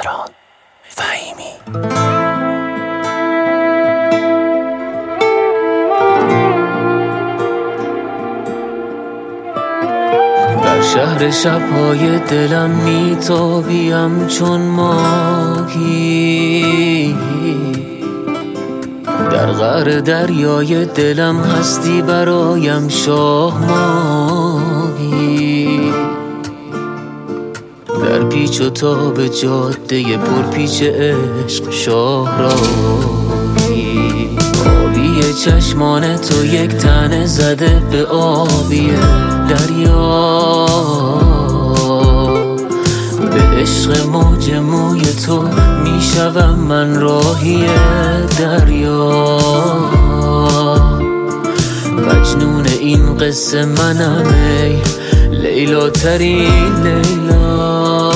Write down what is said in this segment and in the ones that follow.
مهران فهیمی. در شهر شب‌های دلم میتابیم چون ماهی، در قعر دریای دلم هستی برایم شاه ماهی، در پیچ و تاب جاده پرپیچ عشق شاهراهی. آبی چشمان تو یک تنه زده به آبی دریا، به عشق موج موی تو میشوم من راهی دریا. مجنون این قصه منم ای لیلا ترین لیلا.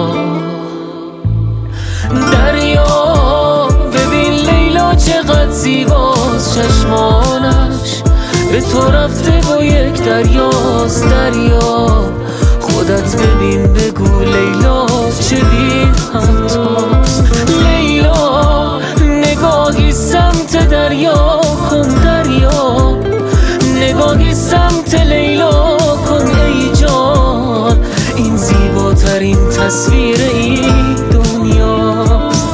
دریا ببین لیلا چقدر زیباست، چشمانش به تو رفته با یک دریاست. دریا خودت ببین بگو لیلا چه بی همتاست. لیلا نگاهی سمت دریا کن، دریا نگاهی سمت لیلا کن ای جان. این زیباترین تصویر این دنیاست.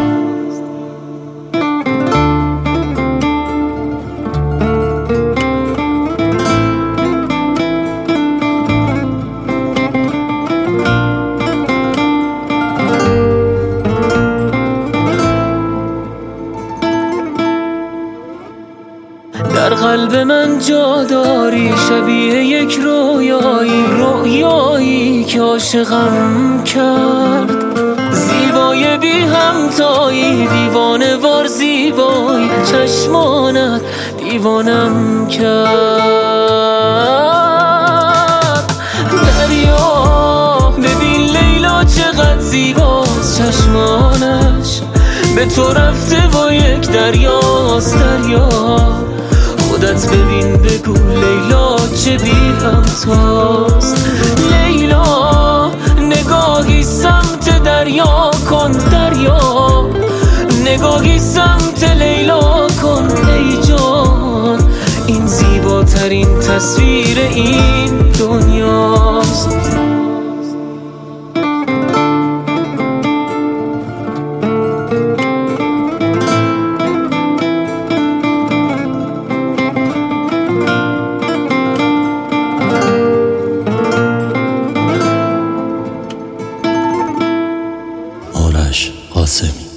در قلب من جا داری شبیه یک رویایی، رویایی که عاشقم کرد. زیبای بی همتایی دیوانه وار زیبایی، چشمانت دیوانم کرد. دریا ببین لیلا چقدر زیباست، چشمانش به تو رفته با یک دریاست. دریا خودت ببین بگو لیلا چه بی همتاست. لیلا نگاهی سمت دریا کن، دریا نگاهی سمت لیلا کن ای جان. این زیباترین تصویر این دنیاست. قاسمی